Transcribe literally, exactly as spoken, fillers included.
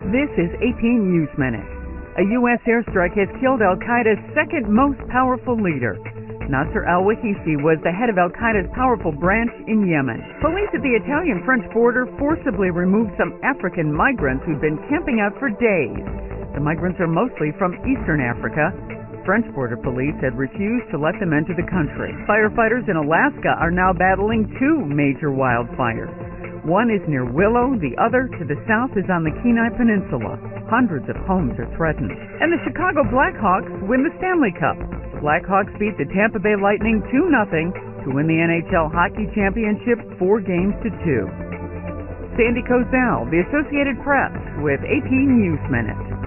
This is eighteen News Minute. A U S airstrike has killed Al-Qaeda's second most powerful leader. Nasser al-Wahisi was the head of Al-Qaeda's powerful branch in Yemen. Police at the Italian-French border forcibly removed some African migrants who'd been camping out for days. The migrants are mostly from Eastern Africa. French border police had refused to let them into the country. Firefighters in Alaska are now battling two major wildfires. One is near Willow, the other to the south is on the Kenai Peninsula. Hundreds of homes are threatened. And the Chicago Blackhawks win the Stanley Cup. The Blackhawks beat the Tampa Bay Lightning two nothing to win the N H L Hockey Championship four games to two. Sandy Kozel, The Associated Press, with eighteen News Minute.